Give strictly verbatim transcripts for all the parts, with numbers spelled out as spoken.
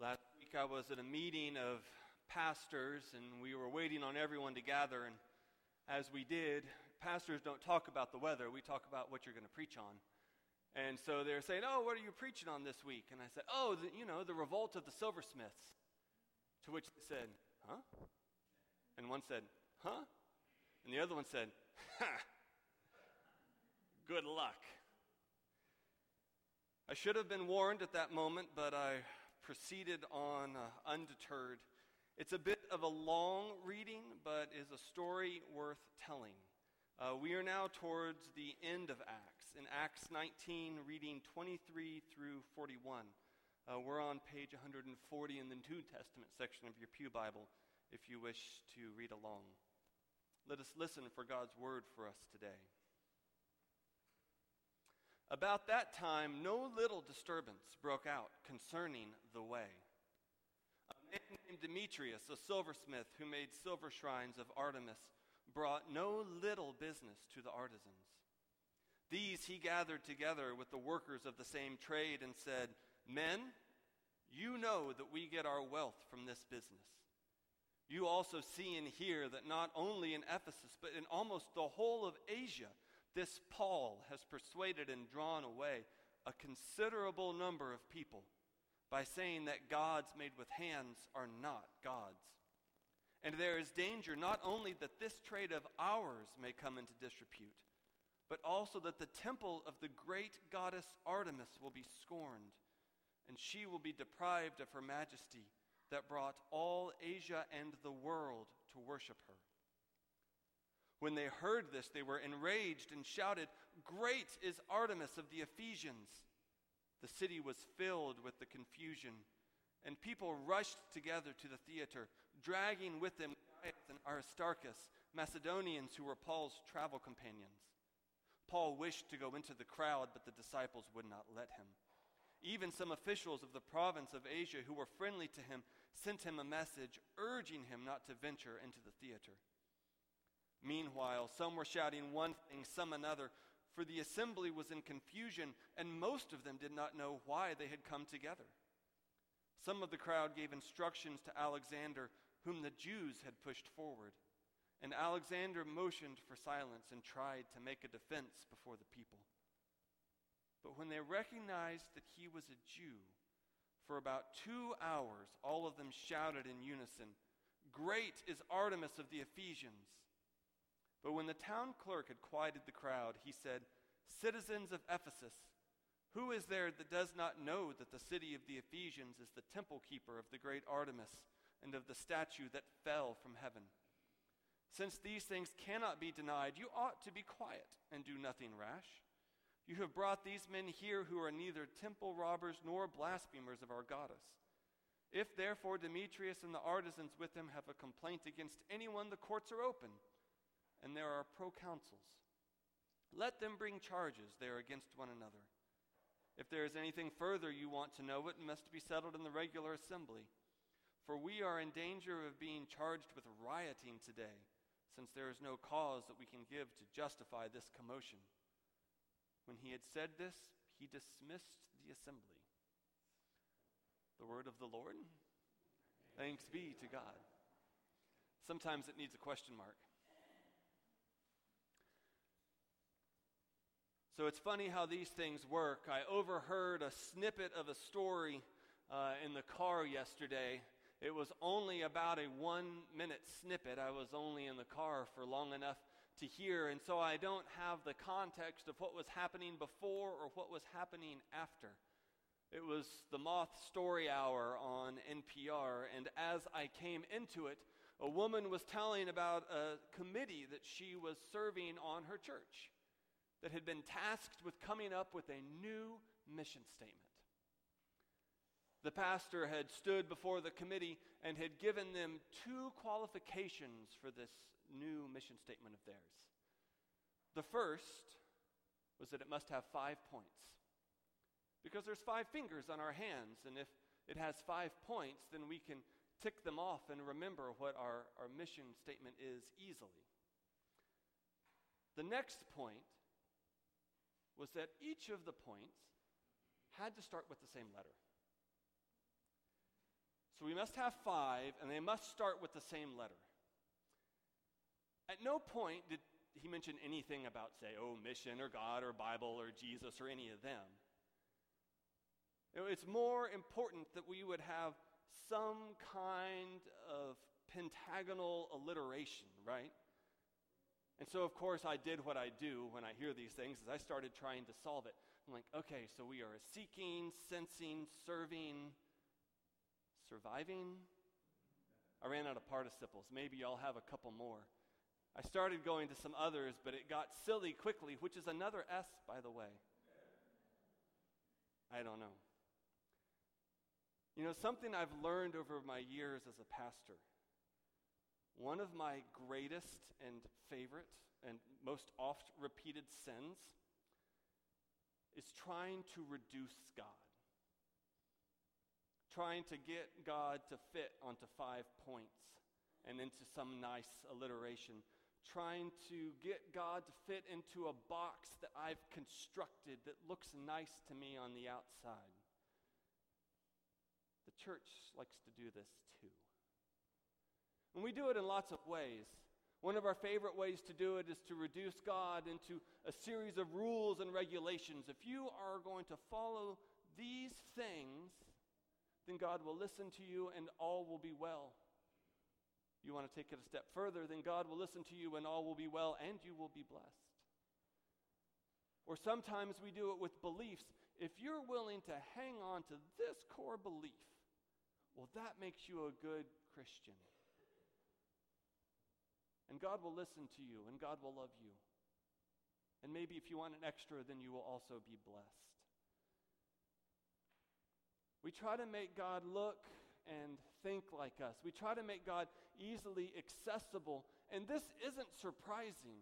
Last week I was at a meeting of pastors and we were waiting on everyone to gather, and as we did, pastors don't talk about the weather, we talk about what you're going to preach on. And so they're saying, oh, what are you preaching on this week? And I said, oh, the, you know, the revolt of the silversmiths. To which they said, huh? And one said, huh? And the other one said, ha, good luck. I should have been warned at that moment, but I proceeded on uh, undeterred. It's a bit of a long reading, but is a story worth telling. Uh, we are now towards the end of Acts. In Acts nineteen, reading twenty-three through forty-one. Uh, we're on page one hundred forty in the New Testament section of your pew Bible, if you wish to read along. Let us listen for God's word for us today. About that time, no little disturbance broke out concerning the way. A man named Demetrius, a silversmith who made silver shrines of Artemis, brought no little business to the artisans. These he gathered together with the workers of the same trade and said, men, you know that we get our wealth from this business. You also see and hear that not only in Ephesus, but in almost the whole of Asia, this Paul has persuaded and drawn away a considerable number of people by saying that gods made with hands are not gods. And there is danger not only that this trade of ours may come into disrepute, but also that the temple of the great goddess Artemis will be scorned, and she will be deprived of her majesty that brought all Asia and the world to worship her. When they heard this, they were enraged and shouted, great is Artemis of the Ephesians! The city was filled with the confusion, and people rushed together to the theater, dragging with them Gaius and Aristarchus, Macedonians who were Paul's travel companions. Paul wished to go into the crowd, but the disciples would not let him. Even some officials of the province of Asia who were friendly to him sent him a message urging him not to venture into the theater. Meanwhile, some were shouting one thing, some another, for the assembly was in confusion, and most of them did not know why they had come together. Some of the crowd gave instructions to Alexander, whom the Jews had pushed forward, and Alexander motioned for silence and tried to make a defense before the people. But when they recognized that he was a Jew, for about two hours all of them shouted in unison, great is Artemis of the Ephesians! But when the town clerk had quieted the crowd, he said, citizens of Ephesus, who is there that does not know that the city of the Ephesians is the temple keeper of the great Artemis and of the statue that fell from heaven? Since these things cannot be denied, you ought to be quiet and do nothing rash. You have brought these men here who are neither temple robbers nor blasphemers of our goddess. If therefore Demetrius and the artisans with him have a complaint against anyone, the courts are open, and there are proconsuls. Let them bring charges there against one another. If there is anything further you want to know, it must be settled in the regular assembly. For we are in danger of being charged with rioting today, since there is no cause that we can give to justify this commotion. When he had said this, he dismissed the assembly. The word of the Lord. Thanks be to God. Sometimes it needs a question mark. So it's funny how these things work. I overheard a snippet of a story uh, in the car yesterday. It was only about a one-minute snippet. I was only in the car for long enough to hear, and so I don't have the context of what was happening before or what was happening after. It was the Moth Story Hour on N P R, and as I came into it, a woman was telling about a committee that she was serving on her church that had been tasked with coming up with a new mission statement. The pastor had stood before the committee and had given them two qualifications for this new mission statement of theirs. The first was that it must have five points. Because there's five fingers on our hands, and if it has five points, then we can tick them off and remember what our, our mission statement is easily. The next point was that each of the points had to start with the same letter. So we must have five, and they must start with the same letter. At no point did he mention anything about, say, oh, mission or God or Bible or Jesus or any of them. You know, it's more important that we would have some kind of pentagonal alliteration, right? And so, of course, I did what I do when I hear these things, is I started trying to solve it. I'm like, okay, so we are seeking, sensing, serving, surviving. I ran out of participles. Maybe y'all have a couple more. I started going to some others, but it got silly quickly, which is another S, by the way. I don't know. You know, something I've learned over my years as a pastor, one of my greatest and favorite and most oft repeated sins is trying to reduce God. Trying to get God to fit onto five points and into some nice alliteration. Trying to get God to fit into a box that I've constructed that looks nice to me on the outside. The church likes to do this too. And we do it in lots of ways. One of our favorite ways to do it is to reduce God into a series of rules and regulations. If you are going to follow these things, then God will listen to you and all will be well. You want to take it a step further, then God will listen to you and all will be well and you will be blessed. Or sometimes we do it with beliefs. If you're willing to hang on to this core belief, well, that makes you a good Christian. And God will listen to you, and God will love you. And maybe if you want an extra, then you will also be blessed. We try to make God look and think like us. We try to make God easily accessible, and this isn't surprising.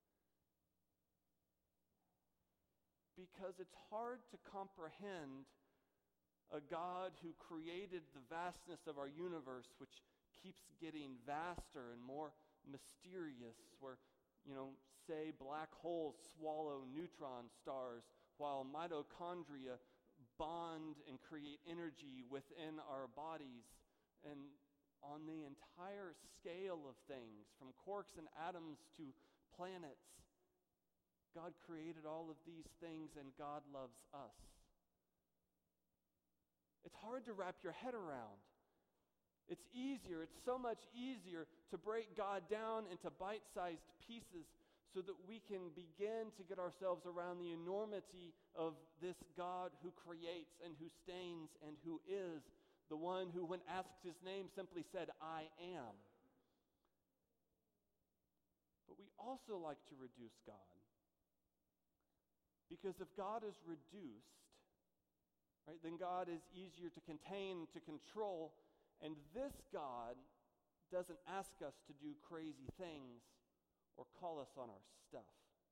Because it's hard to comprehend a God who created the vastness of our universe, which keeps getting vaster and more mysterious, where, you know, say black holes swallow neutron stars, while mitochondria bond and create energy within our bodies. And on the entire scale of things, from quarks and atoms to planets, God created all of these things, and God loves us. It's hard to wrap your head around. It's easier, it's so much easier to break God down into bite-sized pieces so that we can begin to get ourselves around the enormity of this God who creates and who sustains and who is the one who, when asked his name, simply said, I am. But we also like to reduce God. Because if God is reduced, right, then God is easier to contain, to control, and this God doesn't ask us to do crazy things or call us on our stuff.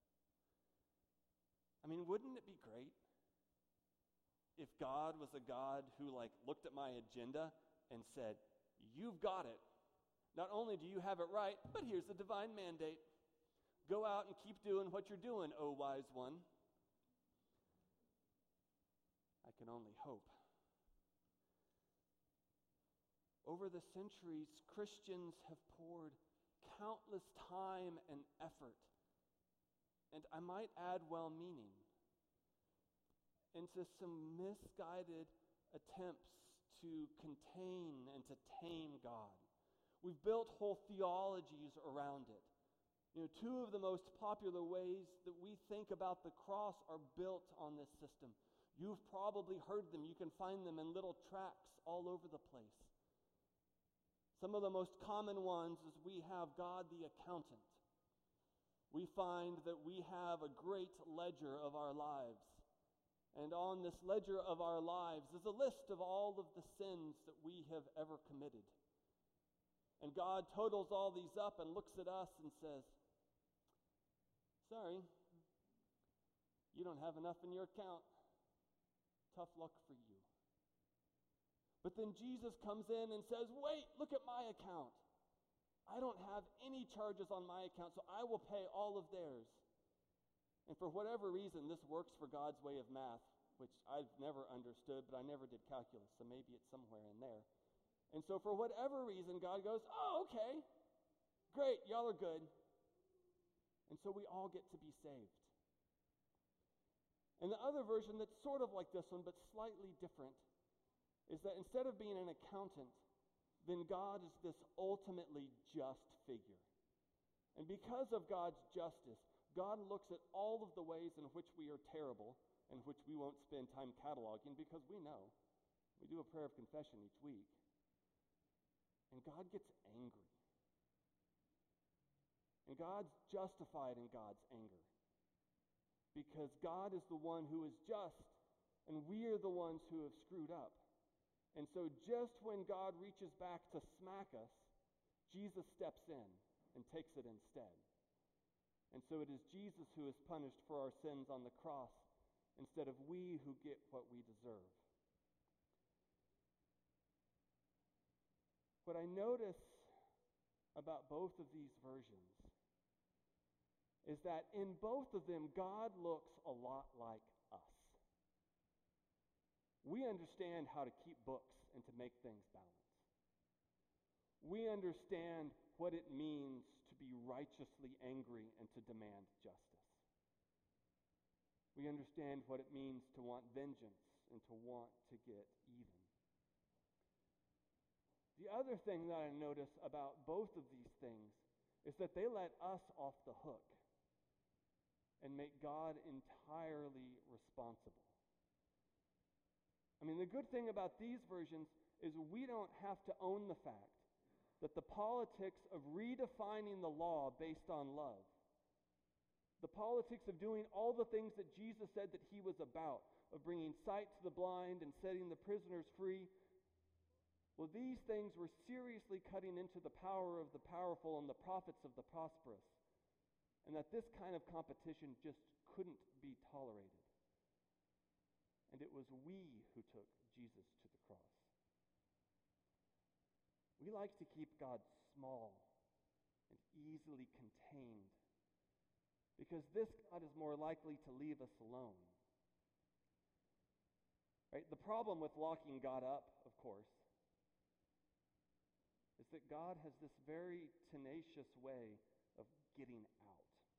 I mean, wouldn't it be great if God was a God who, like, looked at my agenda and said, you've got it. Not only do you have it right, but here's the divine mandate. Go out and keep doing what you're doing, O wise one. I can only hope. Over the centuries, Christians have poured countless time and effort, and I might add well-meaning, into some misguided attempts to contain and to tame God. We've built whole theologies around it. You know, two of the most popular ways that we think about the cross are built on this system. You've probably heard them. You can find them in little tracts all over the place. Some of the most common ones is we have God the accountant. We find that we have a great ledger of our lives. And on this ledger of our lives is a list of all of the sins that we have ever committed. And God totals all these up and looks at us and says, sorry, you don't have enough in your account. Tough luck for you. But then Jesus comes in and says, wait, look at my account. I don't have any charges on my account, so I will pay all of theirs. And for whatever reason, this works for God's way of math, which I've never understood, but I never did calculus, so maybe it's somewhere in there. And so for whatever reason, God goes, oh, okay, great, y'all are good. And so we all get to be saved. And the other version that's sort of like this one, but slightly different, is that instead of being an accountant, then God is this ultimately just figure. And because of God's justice, God looks at all of the ways in which we are terrible, and which we won't spend time cataloging because we know. We do a prayer of confession each week. And God gets angry. And God's justified in God's anger. Because God is the one who is just, and we are the ones who have screwed up. And so just when God reaches back to smack us, Jesus steps in and takes it instead. And so it is Jesus who is punished for our sins on the cross instead of we who get what we deserve. What I notice about both of these versions is that in both of them, God looks a lot like us. We understand how to keep books and to make things balance. We understand what it means to be righteously angry and to demand justice. We understand what it means to want vengeance and to want to get even. The other thing that I notice about both of these things is that they let us off the hook and make God entirely responsible. I mean, the good thing about these versions is we don't have to own the fact that the politics of redefining the law based on love, the politics of doing all the things that Jesus said that he was about, of bringing sight to the blind and setting the prisoners free, well, these things were seriously cutting into the power of the powerful and the profits of the prosperous, and that this kind of competition just couldn't be tolerated. And it was we who took Jesus to the cross. We like to keep God small and easily contained because this God is more likely to leave us alone. Right? The problem with locking God up, of course, is that God has this very tenacious way of getting out.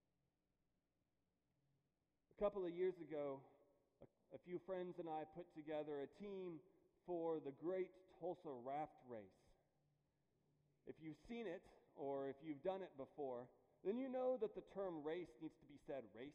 A couple of years ago, a, a few friends and I put together a team for the Great Tulsa Raft Race. If you've seen it, or if you've done it before, then you know that the term race needs to be said race.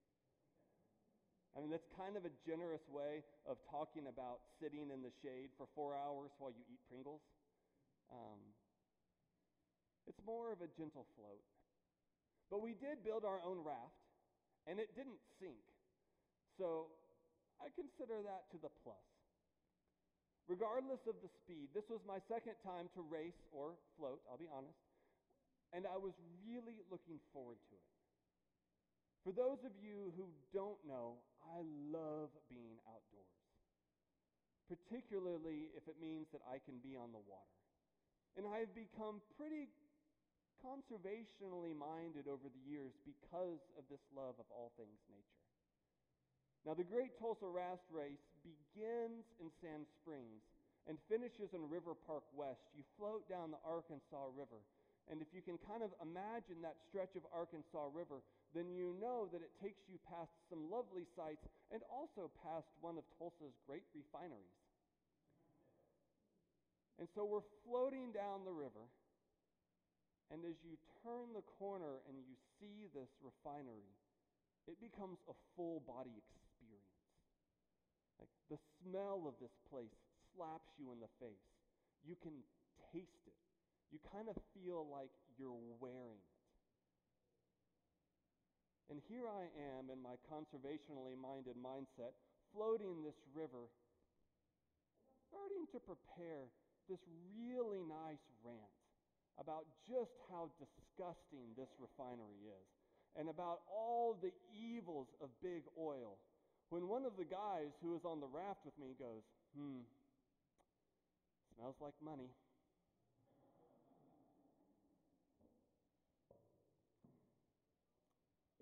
I mean, that's kind of a generous way of talking about sitting in the shade for four hours while you eat Pringles. Um, it's more of a gentle float. But we did build our own raft, and it didn't sink. So I consider that to the plus. Regardless of the speed, this was my second time to race or float, I'll be honest, and I was really looking forward to it. For those of you who don't know, I love being outdoors, particularly if it means that I can be on the water. And I've become pretty conservationally minded over the years because of this love of all things nature. Now, the Great Tulsa Raft Race begins in Sand Springs and finishes in River Park West. You float down the Arkansas River, and if you can kind of imagine that stretch of Arkansas River, then you know that it takes you past some lovely sights and also past one of Tulsa's great refineries. And so we're floating down the river, and as you turn the corner and you see this refinery, it becomes a full-body experience. Like, the smell of this place slaps you in the face. You can taste it. You kind of feel like you're wearing it. And here I am in my conservationally minded mindset, floating this river, starting to prepare this really nice rant about just how disgusting this refinery is and about all the evils of big oil, when one of the guys who was on the raft with me goes, hmm, smells like money.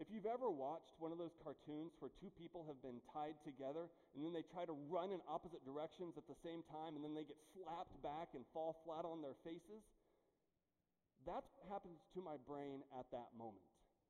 If you've ever watched one of those cartoons where two people have been tied together and then they try to run in opposite directions at the same time and then they get slapped back and fall flat on their faces, that's what happens to my brain at that moment.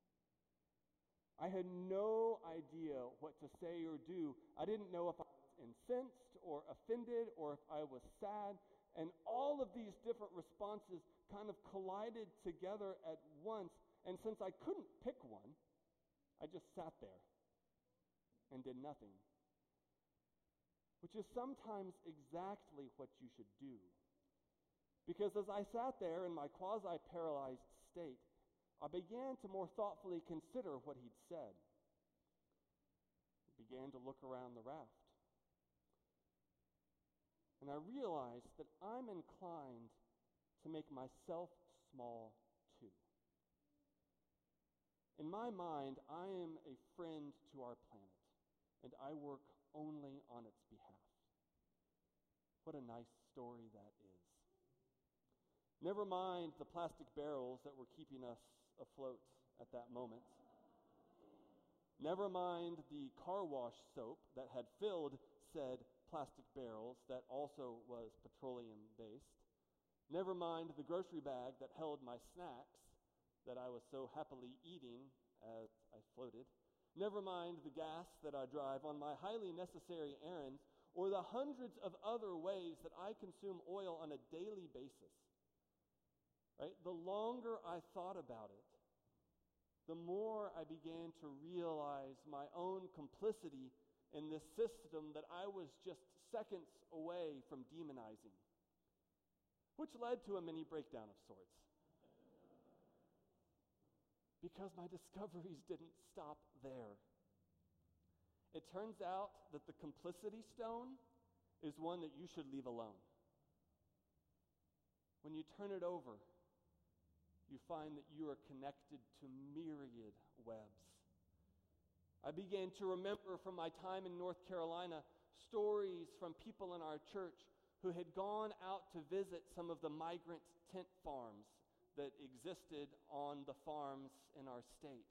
I had no idea what to say or do. I didn't know if I was incensed or offended or if I was sad. And all of these different responses kind of collided together at once. And since I couldn't pick one, I just sat there and did nothing. Which is sometimes exactly what you should do. Because as I sat there in my quasi-paralyzed state, I began to more thoughtfully consider what he'd said. I began to look around the raft. And I realized that I'm inclined to make myself small too. In my mind, I am a friend to our planet, and I work only on its behalf. What a nice story that is. Never mind the plastic barrels that were keeping us afloat at that moment. Never mind the car wash soap that had filled said plastic barrels that also was petroleum-based. Never mind the grocery bag that held my snacks that I was so happily eating as I floated. Never mind the gas that I drive on my highly necessary errands, or the hundreds of other ways that I consume oil on a daily basis. Right? The longer I thought about it, the more I began to realize my own complicity in this system that I was just seconds away from demonizing, which led to a mini breakdown of sorts. Because my discoveries didn't stop there. It turns out that the complicity stone is one that you should leave alone. When you turn it over, you find that you are connected to myriad webs. I began to remember from my time in North Carolina stories from people in our church who had gone out to visit some of the migrant tent farms that existed on the farms in our state.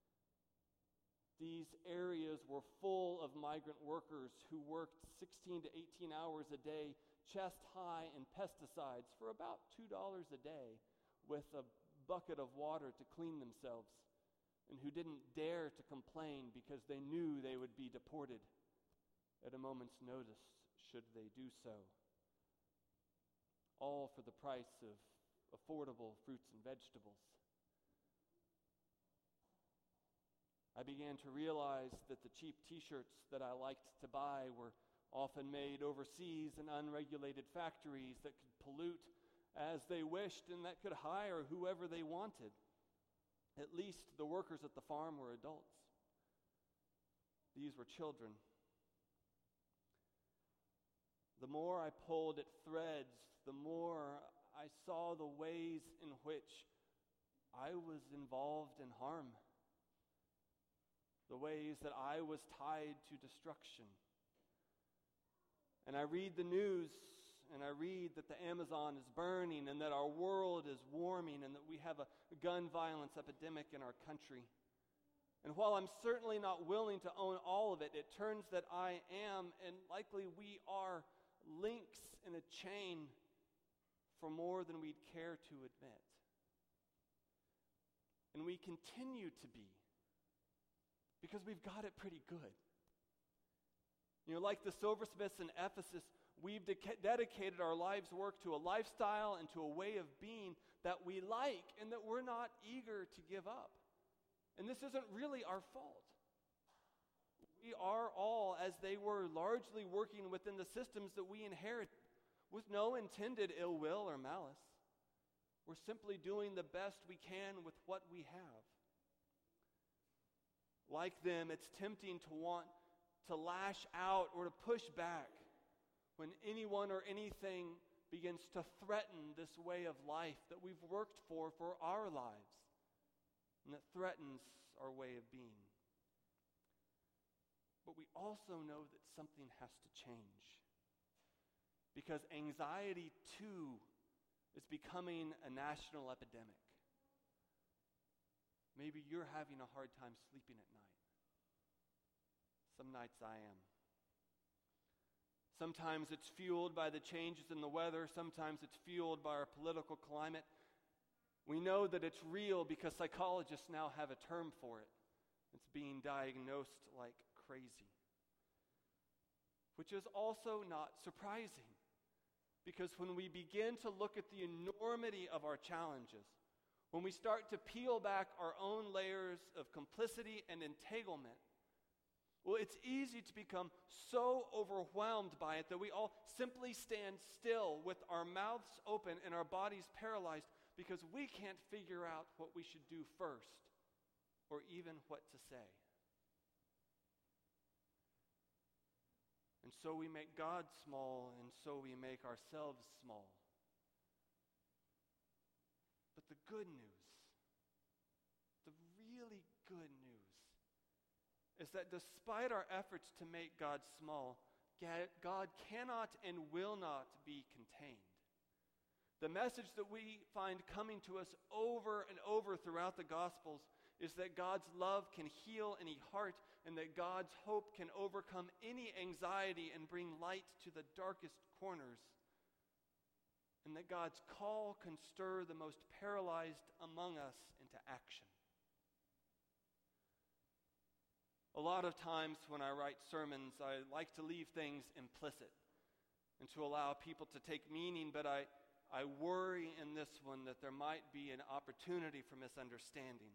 These areas were full of migrant workers who worked sixteen to eighteen hours a day, chest high in pesticides for about two dollars a day, with a bucket of water to clean themselves, and who didn't dare to complain because they knew they would be deported at a moment's notice should they do so. All for the price of affordable fruits and vegetables. I began to realize that the cheap t-shirts that I liked to buy were often made overseas in unregulated factories that could pollute as they wished and that could hire whoever they wanted. At least the workers at the farm were adults. These were children. The more I pulled at threads, the more I saw the ways in which I was involved in harm. The ways that I was tied to destruction. And I read the news, and I read that the Amazon is burning, and that our world is warming, and that we have a gun violence epidemic in our country. And while I'm certainly not willing to own all of it, it turns that I am, and likely we are, links in a chain for more than we'd care to admit. And we continue to be, because we've got it pretty good. You know, like the silversmiths in Ephesus, we've de- dedicated our life's work to a lifestyle and to a way of being that we like and that we're not eager to give up. And this isn't really our fault. We are all, as they were, largely working within the systems that we inherited with no intended ill will or malice. We're simply doing the best we can with what we have. Like them, it's tempting to want to lash out or to push back when anyone or anything begins to threaten this way of life that we've worked for for our lives and that threatens our way of being. But we also know that something has to change, because anxiety too is becoming a national epidemic. Maybe you're having a hard time sleeping at night. Some nights I am. Sometimes it's fueled by the changes in the weather. Sometimes it's fueled by our political climate. We know that it's real because psychologists now have a term for it. It's being diagnosed like crazy. Which is also not surprising, because when we begin to look at the enormity of our challenges, when we start to peel back our own layers of complicity and entanglement, well, it's easy to become so overwhelmed by it that we all simply stand still with our mouths open and our bodies paralyzed because we can't figure out what we should do first or even what to say. And so we make God small, and so we make ourselves small. But the good news, the really good news, is that despite our efforts to make God small, God cannot and will not be contained. The message that we find coming to us over and over throughout the Gospels is that God's love can heal any heart, and that God's hope can overcome any anxiety and bring light to the darkest corners, and that God's call can stir the most paralyzed among us into action. A lot of times when I write sermons, I like to leave things implicit and to allow people to take meaning, but I, I worry in this one that there might be an opportunity for misunderstanding.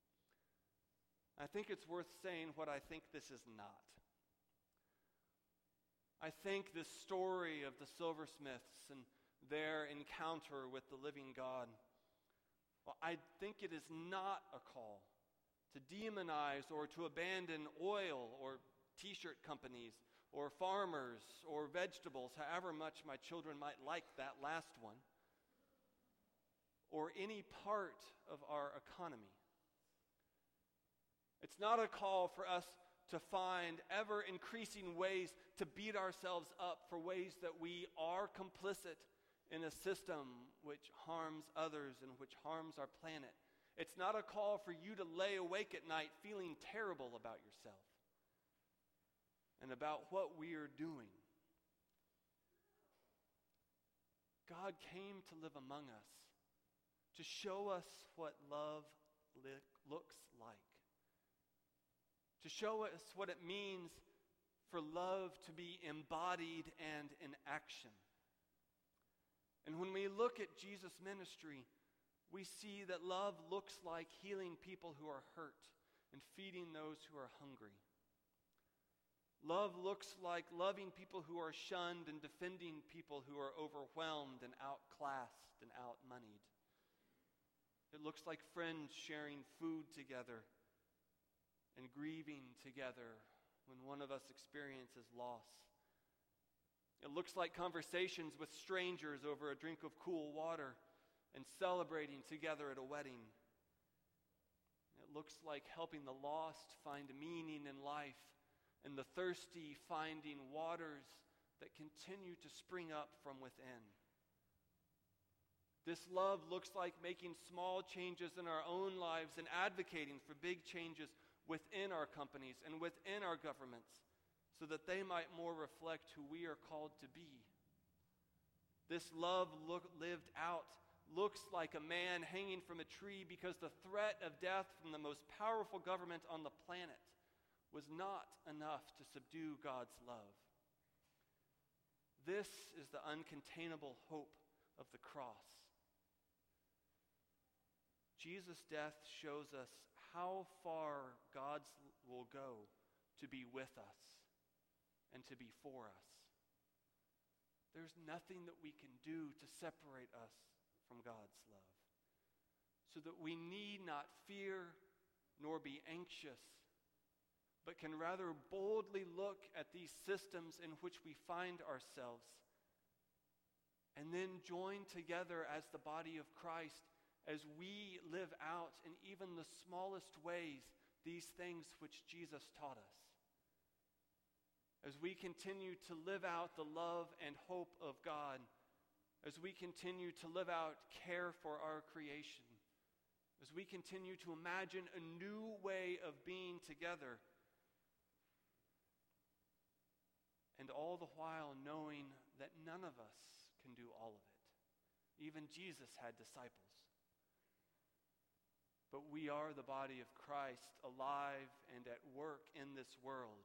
I think it's worth saying what I think this is not. I think this story of the silversmiths and their encounter with the living God, well, I think it is not a call to demonize or to abandon oil or t-shirt companies or farmers or vegetables, however much my children might like that last one, or any part of our economy. It's not a call for us to find ever-increasing ways to beat ourselves up for ways that we are complicit in a system which harms others and which harms our planet. It's not a call for you to lay awake at night feeling terrible about yourself and about what we are doing. God came to live among us to show us what love li- looks like. To show us what it means for love to be embodied and in action. And when we look at Jesus' ministry, we see that love looks like healing people who are hurt and feeding those who are hungry. Love looks like loving people who are shunned and defending people who are overwhelmed and outclassed and outmoneyed. It looks like friends sharing food together and grieving together when one of us experiences loss. It looks like conversations with strangers over a drink of cool water and celebrating together at a wedding. It looks like helping the lost find meaning in life and the thirsty finding waters that continue to spring up from within. This love looks like making small changes in our own lives and advocating for big changes within our companies and within our governments so that they might more reflect who we are called to be. This love look, lived out looks like a man hanging from a tree because the threat of death from the most powerful government on the planet was not enough to subdue God's love. This is the uncontainable hope of the cross. Jesus' death shows us how far God will go to be with us and to be for us. There's nothing that we can do to separate us from God's love, so that we need not fear nor be anxious, but can rather boldly look at these systems in which we find ourselves and then join together as the body of Christ as we live out in even the smallest ways these things which Jesus taught us. As we continue to live out the love and hope of God, as we continue to live out care for our creation, as we continue to imagine a new way of being together, and all the while knowing that none of us can do all of it. Even Jesus had disciples. But we are the body of Christ, alive and at work in this world.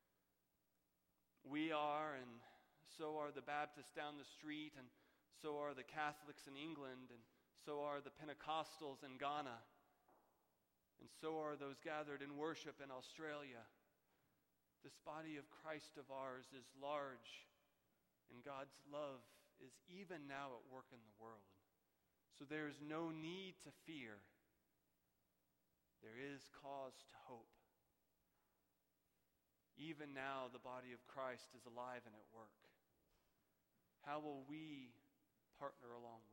We are, and so are the Baptists down the street, and so are the Catholics in England, and so are the Pentecostals in Ghana, and so are those gathered in worship in Australia. This body of Christ of ours is large, and God's love is even now at work in the world. So there is no need to fear. There is cause to hope. Even now, the body of Christ is alive and at work. How will we partner along with